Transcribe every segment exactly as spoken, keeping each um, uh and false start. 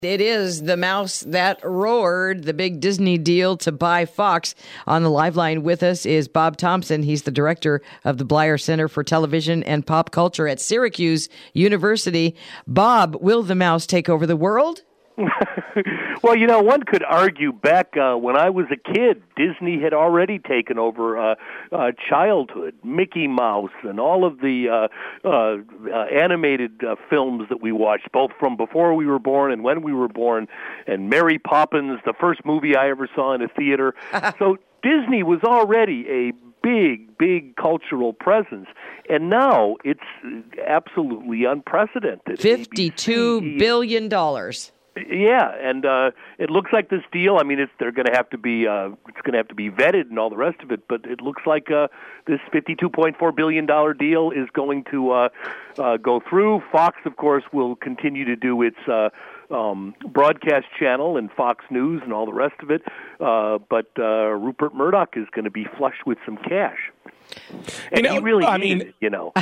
It is The Mouse That Roared, the big Disney deal to buy Fox. On the live line with us is Bob Thompson. He's the director of the Bleier Center for Television and Pop Culture at Syracuse University. Bob, will the mouse take over the world? Well, you know, one could argue back uh, when I was a kid, Disney had already taken over uh, uh, childhood, Mickey Mouse and all of the uh, uh, uh, animated uh, films that we watched, both from before we were born and when we were born, and Mary Poppins, the first movie I ever saw in a theater. So Disney was already a big, big cultural presence. And now it's absolutely unprecedented. fifty-two A B C, billion dollars. Yeah, and uh, it looks like this deal. I mean, it's they're going to have to be uh, it's going to have to be vetted and all the rest of it. But it looks like uh, this fifty-two point four billion dollar deal is going to uh, uh, go through. Fox, of course, will continue to do its uh, um, broadcast channel and Fox News and all the rest of it. Uh, but uh, Rupert Murdoch is going to be flush with some cash, and you know, he really I needed mean, it, you know.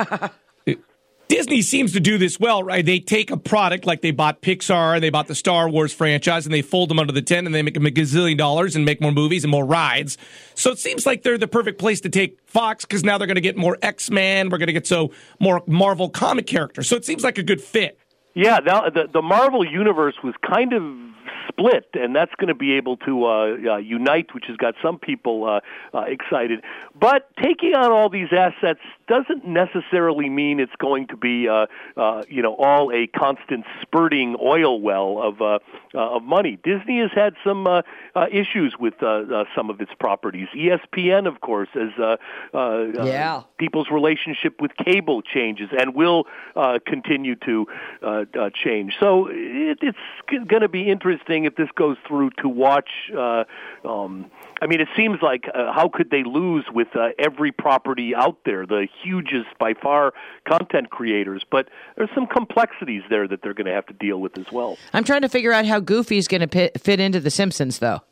Disney seems to do this well, right? They take a product like they bought Pixar, they bought the Star Wars franchise, and they fold them under the tent, and they make them a gazillion dollars and make more movies and more rides. So it seems like they're the perfect place to take Fox because now they're going to get more X-Men. We're going to get so more Marvel comic characters. So it seems like a good fit. Yeah, now the, the Marvel universe was kind of split, and that's going to be able to uh, uh, unite, which has got some people uh, uh, excited. But taking on all these assets doesn't necessarily mean it's going to be, uh, uh, you know, all a constant spurting oil well of uh, uh, of money. Disney has had some uh, uh, issues with uh, uh, some of its properties. E S P N, of course, as uh, uh, yeah. uh, people's relationship with cable changes and will uh, continue to uh, uh, change. So it, it's going to be interesting if this goes through to watch. Uh, um, I mean, it seems like uh, how could they lose with uh, every property out there, the hugest by far content creators? But there's some complexities there that they're going to have to deal with as well. I'm trying to figure out how Goofy's going to fit into The Simpsons, though.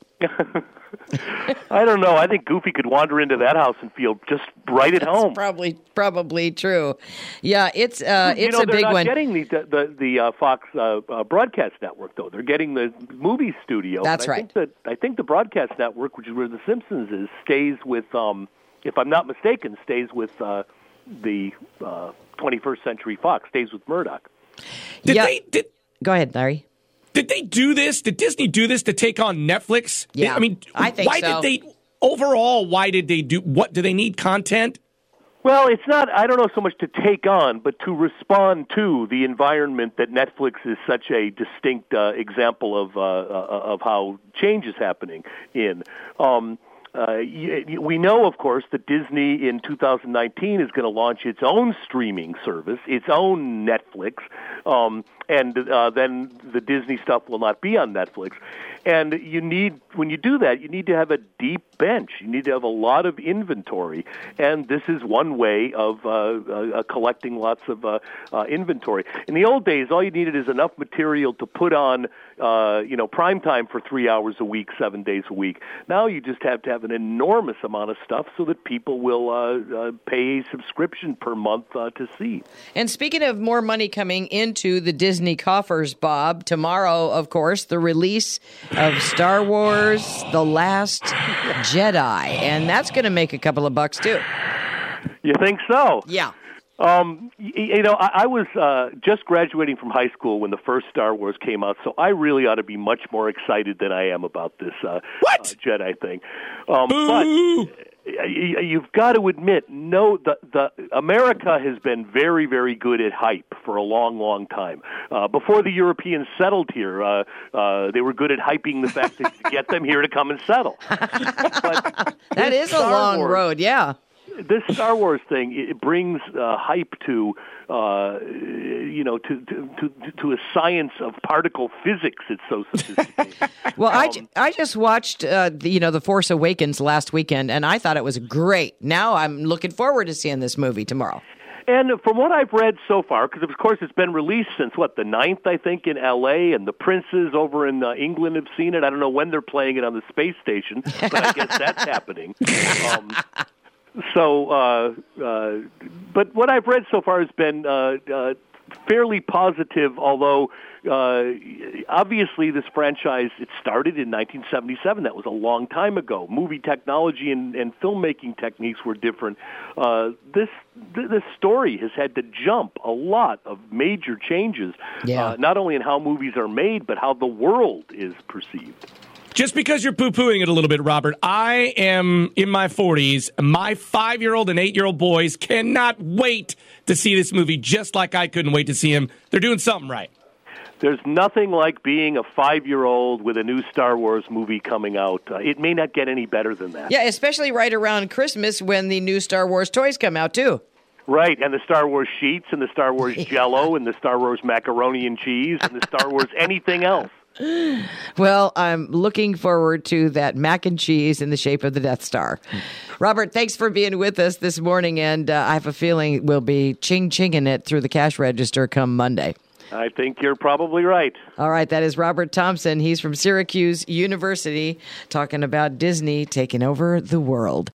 I don't know. I think Goofy could wander into that house and feel just right at That's home. Probably, probably true. Yeah, it's uh, it's you know, a big they're not one. Getting the the, the uh, Fox uh, uh, broadcast network though. They're getting the movie studio. That's and I right. Think that, I think the broadcast network, which is where The Simpsons is, stays with. Um, if I'm not mistaken, stays with uh, the uh, twenty-first Century Fox. Stays with Murdoch. Did yeah. they? Did, Go ahead, Larry. Did they do this? Did Disney do this to take on Netflix? Yeah, I mean, I think why so. did they? Overall, why did they do? What do they need? Content? Well, it's not, I don't know so much to take on, but to respond to the environment that Netflix is such a distinct uh, example of uh, uh, of how change is happening in. Um, uh, we know, of course, that Disney in two thousand nineteen is going to launch its own streaming service, its own Netflix, um, and uh, then the Disney stuff will not be on Netflix. And you need, when you do that, you need to have a deep bench. You need to have a lot of inventory. And this is one way of uh, uh, collecting lots of uh, uh, inventory. In the old days, all you needed is enough material to put on, uh, you know, prime time for three hours a week, seven days a week. Now you just have to have an enormous amount of stuff so that people will uh, uh, pay a subscription per month uh, to see. And speaking of more money coming into the Disney coffers, Bob, tomorrow, of course, the release of Star Wars The Last Jedi, and that's going to make a couple of bucks too. You think so? Yeah. Um, you, you know, I, I was uh, just graduating from high school when the first Star Wars came out, so I really ought to be much more excited than I am about this uh, what? Uh, Jedi thing. Um, but you've got to admit, no, the the America has been very, very good at hype for a long, long time. Uh, before the Europeans settled here, uh, uh, they were good at hyping the fact that you get them here to come and settle. But that is a Star long Wars, road, yeah. This Star Wars thing, it brings uh, hype to, uh, you know, to, to to a science of particle physics. It's so sophisticated. Well, um, I, ju- I just watched, uh, the, you know, The Force Awakens last weekend, and I thought it was great. Now I'm looking forward to seeing this movie tomorrow. And from what I've read so far, because of course it's been released since, what, the ninth, I think, in L A, and the Princes over in uh, England have seen it. I don't know when they're playing it on the space station, but I guess that's happening. Um, so, uh, uh, but what I've read so far has been uh, uh, fairly positive, although uh, obviously this franchise, it started in nineteen seventy-seven. That was a long time ago. Movie technology and, and filmmaking techniques were different. Uh, this this story has had to jump a lot of major changes, yeah. uh, not only in how movies are made, but how the world is perceived. Just because you're poo-pooing it a little bit, Robert, I am in my forties. My five-year-old and eight-year-old boys cannot wait to see this movie, just like I couldn't wait to see him. They're doing something right. There's nothing like being a five-year-old with a new Star Wars movie coming out. Uh, it may not get any better than that. Yeah, especially right around Christmas when the new Star Wars toys come out, too. Right, and the Star Wars sheets and the Star Wars Jell-O and the Star Wars macaroni and cheese and the Star Wars anything else. Well, I'm looking forward to that mac and cheese in the shape of the Death Star. Robert, thanks for being with us this morning, and uh, I have a feeling we'll be ching-chinging it through the cash register come Monday. I think you're probably right. All right, that is Robert Thompson. He's from Syracuse University talking about Disney taking over the world.